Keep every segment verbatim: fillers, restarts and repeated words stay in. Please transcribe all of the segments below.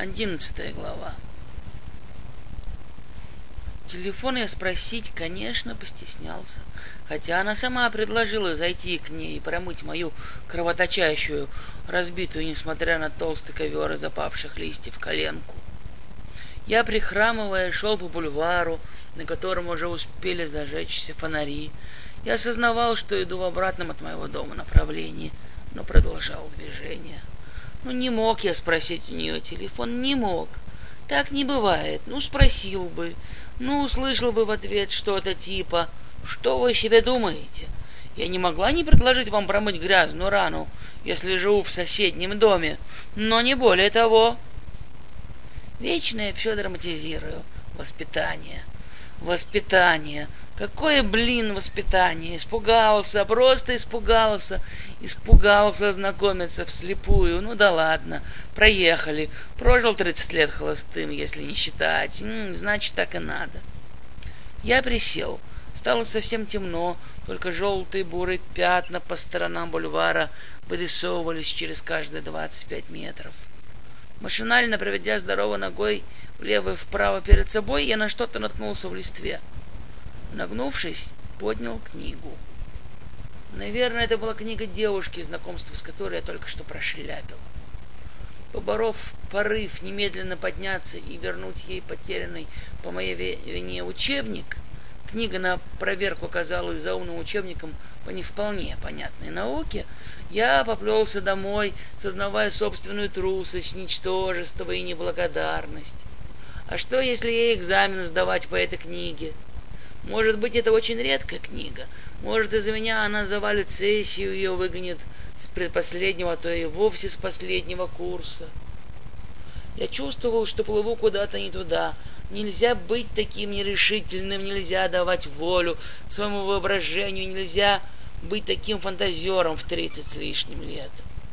Одиннадцатая глава. Телефон я спросить, конечно, постеснялся, хотя она сама предложила зайти к ней и промыть мою кровоточащую, разбитую, несмотря на толстый ковер из опавших листьев, коленку. Я, прихрамывая, шел по бульвару, на котором уже успели зажечься фонари. Я осознавал, что иду в обратном от моего дома направлении, но продолжал движение. Ну, не мог я спросить у нее телефон, не мог. Так не бывает. Ну, спросил бы. Ну, услышал бы в ответ что-то типа: «Что вы себе думаете? Я не могла не предложить вам промыть грязную рану, если живу в соседнем доме, но не более того». Вечно я все драматизирую. Воспитание. Воспитание. Какое, блин, воспитание? Испугался, просто испугался. Испугался знакомиться вслепую. Ну да ладно, проехали. Прожил тридцать лет холостым, если не считать. М-м, значит, так и надо. Я присел. Стало совсем темно, только желтые бурые пятна по сторонам бульвара вырисовывались через каждые двадцать пять метров. Машинально проведя здоровой ногой влево и вправо перед собой, я на что-то наткнулся в листве. Нагнувшись, поднял книгу. Наверное, это была книга девушки, знакомство с которой я только что прошляпил. Поборов порыв немедленно подняться и вернуть ей потерянный по моей вине учебник, книга на проверку оказалась заумным учебником по не вполне понятной науке, я поплелся домой, сознавая собственную трусость, ничтожество и неблагодарность. А что, если ей экзамен сдавать по этой книге? Может быть, это очень редкая книга. Может, из-за меня она завалит сессию, ее выгонят с предпоследнего, а то и вовсе с последнего курса. Я чувствовал, что плыву куда-то не туда. Нельзя быть таким нерешительным, нельзя давать волю своему воображению, нельзя быть таким фантазером в тридцать с лишним лет.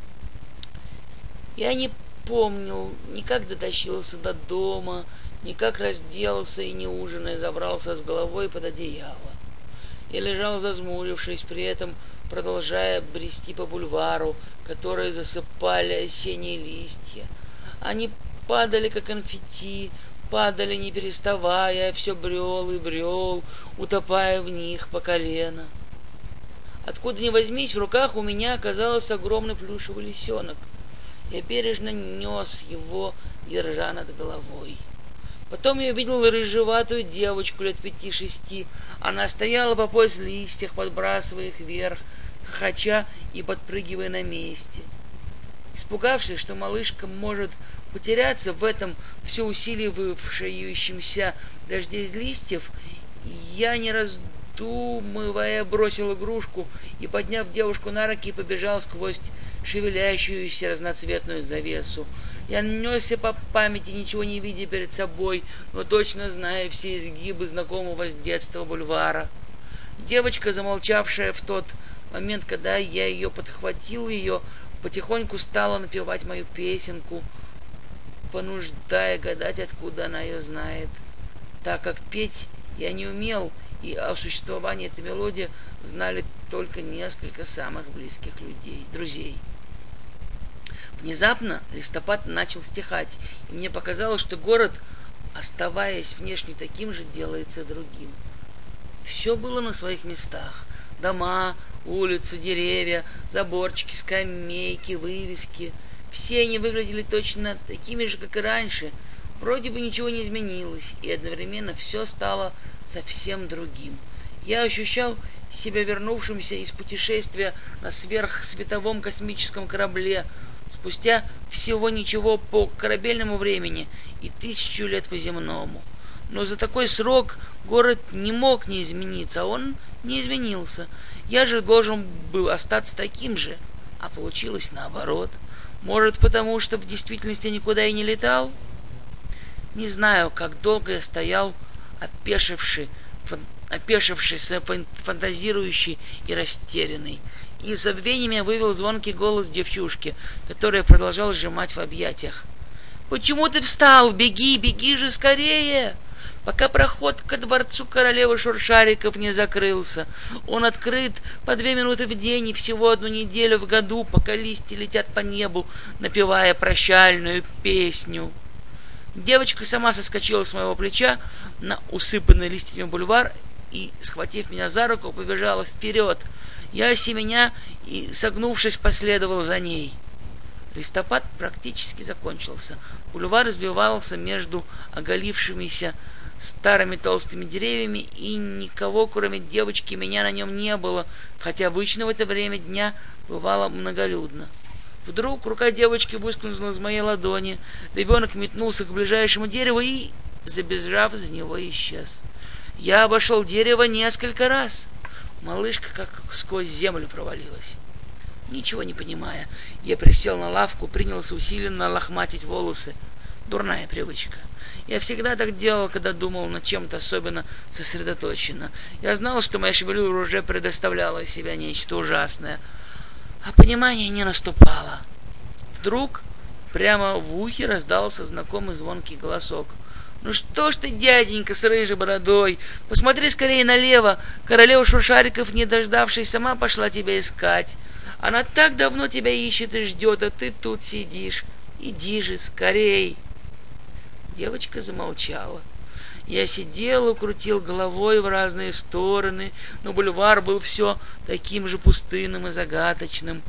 Я не помнил, ни как дотащился до дома, ни как разделся и, не ужиная, забрался с головой под одеяло. Я лежал зажмурившись, при этом продолжая брести по бульвару, который засыпали осенние листья. Они падали, как конфетти, падали не переставая, все брел и брел, утопая в них по колено. Откуда ни возьмись, в руках у меня оказался огромный плюшевый лисенок. Я бережно нес его, держа над головой. Потом я увидел рыжеватую девочку лет пяти-шести. Она стояла по пояс в листьях, подбрасывая их вверх, хохоча и подпрыгивая на месте. Испугавшись, что малышка может потеряться в этом все усиливавшемся дожде из листьев, я, не раздумывая, бросил игрушку и, подняв девушку на руки, побежал сквозь шевелящуюся разноцветную завесу. Я несся по памяти, ничего не видя перед собой, но точно зная все изгибы знакомого с детства бульвара. Девочка, замолчавшая в тот момент, когда я ее подхватил, ее потихоньку стала напевать мою песенку, понуждая гадать, откуда она ее знает, так как петь я не умел, и о существовании этой мелодии знали только несколько самых близких людей, друзей. Внезапно листопад начал стихать, и мне показалось, что город, оставаясь внешне таким же, делается другим. Все было на своих местах. Дома, улицы, деревья, заборчики, скамейки, вывески. Все они выглядели точно такими же, как и раньше. Вроде бы ничего не изменилось, и одновременно все стало совсем другим. Я ощущал себя вернувшимся из путешествия на сверхсветовом космическом корабле, спустя всего ничего по корабельному времени и тысячу лет по земному. Но за такой срок город не мог не измениться, а он не изменился. Я же должен был остаться таким же, а получилось наоборот. Может, потому что в действительности никуда и не летал? Не знаю, как долго я стоял, опешивший, фан, опешивший, фантазирующий и растерянный. И из забвения меня вывел звонкий голос девчушки, которая продолжала сжимать в объятиях. «Почему ты встал? Беги, беги же скорее!» Пока проход ко дворцу королевы Шуршариков не закрылся. Он открыт по две минуты в день и всего одну неделю в году, пока листья летят по небу, напевая прощальную песню. Девочка сама соскочила с моего плеча на усыпанный листьями бульвар и, схватив меня за руку, побежала вперед. Я семеня и, согнувшись, последовал за ней. Листопад практически закончился. Бульвар развивался между оголившимися старыми толстыми деревьями, и никого, кроме девочки, меня на нем не было, хотя обычно в это время дня бывало многолюдно. Вдруг рука девочки выскользнула из моей ладони. Ребенок метнулся к ближайшему дереву и, забежав из него, исчез. Я обошел дерево несколько раз. Малышка как сквозь землю провалилась. Ничего не понимая, я присел на лавку, принялся усиленно лохматить волосы. Дурная привычка. Я всегда так делал, когда думал над чем-то особенно сосредоточенно. Я знал, что моя шевелюра уже предоставляла из себя нечто ужасное, а понимание не наступало. Вдруг прямо в ухе раздался знакомый звонкий голосок. «Ну что ж ты, дяденька с рыжей бородой, посмотри скорее налево. Королева Шуршариков, не дождавшись, сама пошла тебя искать. Она так давно тебя ищет и ждет, а ты тут сидишь. Иди же скорей!» Девочка замолчала. Я сидел и крутил головой в разные стороны, но бульвар был все таким же пустынным и загадочным.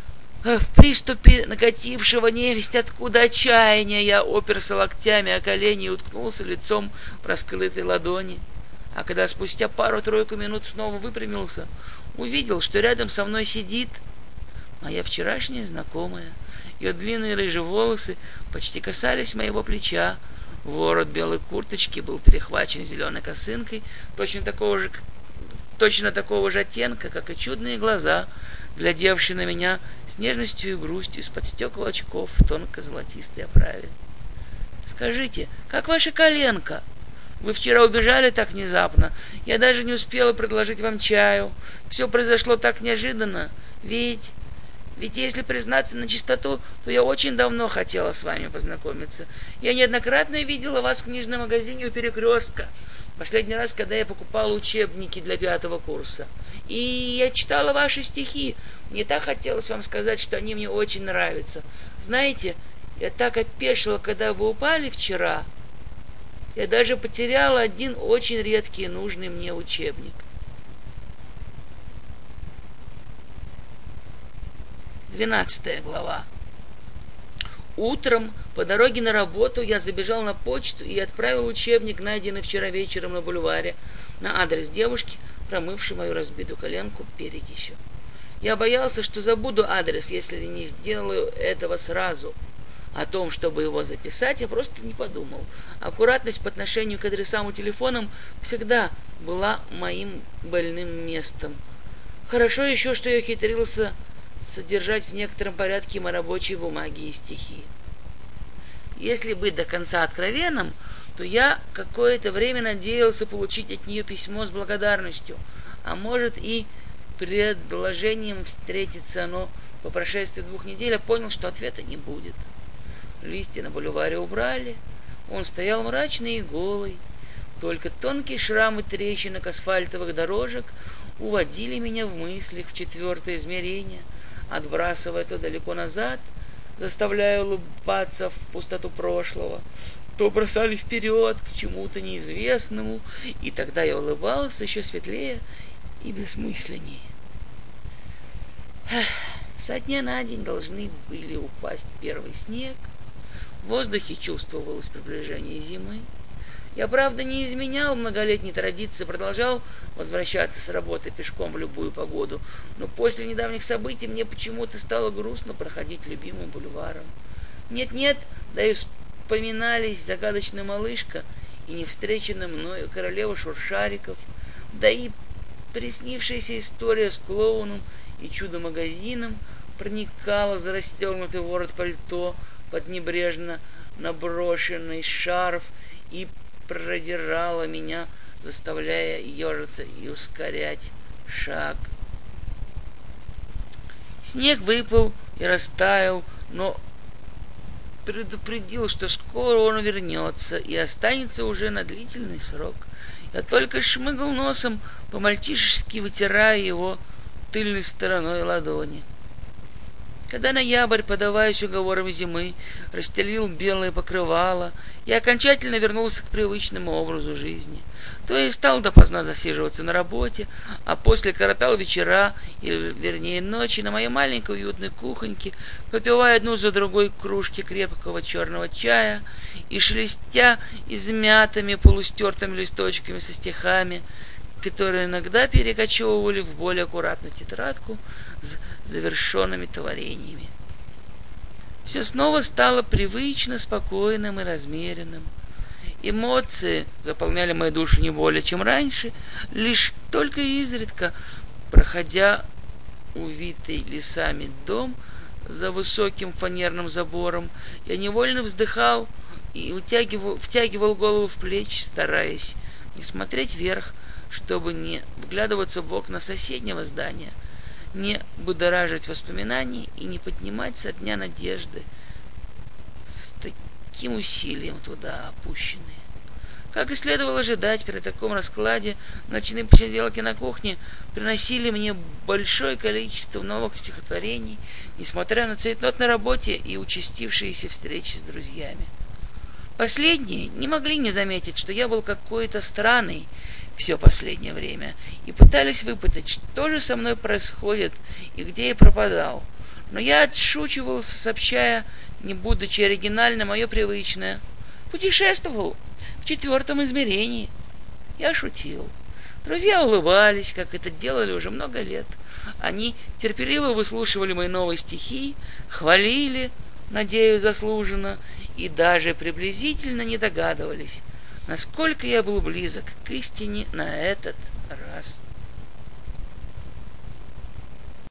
В приступе накатившего невесть откуда отчаяния я оперся локтями о колени и уткнулся лицом в раскрытой ладони. А когда спустя пару-тройку минут снова выпрямился, увидел, что рядом со мной сидит моя вчерашняя знакомая. Ее длинные рыжие волосы почти касались моего плеча. Ворот белой курточки был перехвачен зеленой косынкой, точно такого же, точно такого же оттенка, как и чудные глаза, глядевшие на меня с нежностью и грустью из-под стекол очков в тонко-золотистой оправе. «Скажите, как ваша коленка? Вы вчера убежали так внезапно. Я даже не успела предложить вам чаю. Все произошло так неожиданно. Ведь... Ведь если признаться на чистоту, то я очень давно хотела с вами познакомиться. Я неоднократно видела вас в книжном магазине у Перекрестка. Последний раз, когда я покупала учебники для пятого курса. И я читала ваши стихи. Мне так хотелось вам сказать, что они мне очень нравятся. Знаете, я так опешила, когда вы упали вчера. Я даже потеряла один очень редкий и нужный мне учебник. Двенадцатая глава. Утром по дороге на работу я забежал на почту и отправил учебник, найденный вчера вечером на бульваре, на адрес девушки, промывшей мою разбитую коленку перекисью. Я боялся, что забуду адрес, если не сделаю этого сразу. О том, чтобы его записать, я просто не подумал. Аккуратность по отношению к адресам и телефонам всегда была моим больным местом. Хорошо еще, что я ухитрился содержать в некотором порядке мои рабочие бумаги и стихи. Если быть до конца откровенным, то я какое-то время надеялся получить от нее письмо с благодарностью, а может и предложением встретиться, но по прошествии двух недель я понял, что ответа не будет. Листья на бульваре убрали, он стоял мрачный и голый, только тонкие шрамы трещинок асфальтовых дорожек уводили меня в мыслях в четвертое измерение, отбрасывая то далеко назад, заставляя улыбаться в пустоту прошлого, то бросали вперед к чему-то неизвестному, и тогда я улыбался еще светлее и бессмысленнее. Со дня на день должны были упасть первый снег, в воздухе чувствовалось приближение зимы. Я, правда, не изменял многолетней традиции, продолжал возвращаться с работы пешком в любую погоду, но после недавних событий мне почему-то стало грустно проходить любимым бульваром. Нет-нет, да и вспоминались загадочная малышка и невстреченная мною королева Шуршариков, да и приснившаяся история с клоуном и чудо-магазином проникала за расстегнутый ворот пальто под небрежно наброшенный шарф и продирала меня, заставляя ежиться и ускорять шаг. Снег выпал и растаял, но предупредил, что скоро он вернется и останется уже на длительный срок. Я только шмыгал носом, по-мальчишески вытирая его тыльной стороной ладони. Когда ноябрь, подаваясь уговорам зимы, расстелил белое покрывало, я окончательно вернулся к привычному образу жизни. То есть стал допоздна засиживаться на работе, а после коротал вечера, или вернее ночи, на моей маленькой уютной кухоньке, попивая одну за другой кружки крепкого черного чая и шелестя измятыми полустертыми листочками со стихами, которые иногда перекочевывали в более аккуратную тетрадку с завершенными творениями. Все снова стало привычно, спокойным и размеренным. Эмоции заполняли мою душу не более, чем раньше, лишь только изредка, проходя увитый лесами дом за высоким фанерным забором, я невольно вздыхал и втягивал, втягивал голову в плечи, стараясь не смотреть вверх, чтобы не вглядываться в окна соседнего здания, не будоражить воспоминаний и не поднимать со дня надежды, с таким усилием туда опущенные. Как и следовало ожидать, при таком раскладе ночные посиделки на кухне приносили мне большое количество новых стихотворений, несмотря на цейтнот на работе и участившиеся встречи с друзьями. Последние не могли не заметить, что я был какой-то странный все последнее время, и пытались выпытать, что же со мной происходит и где я пропадал. Но я отшучивался, сообщая, не будучи оригинальным, мое привычное: путешествовал в четвертом измерении. Я шутил. Друзья улыбались, как это делали уже много лет. Они терпеливо выслушивали мои новые стихи, хвалили, надеюсь, заслуженно, и даже приблизительно не догадывались, насколько я был близок к истине на этот раз.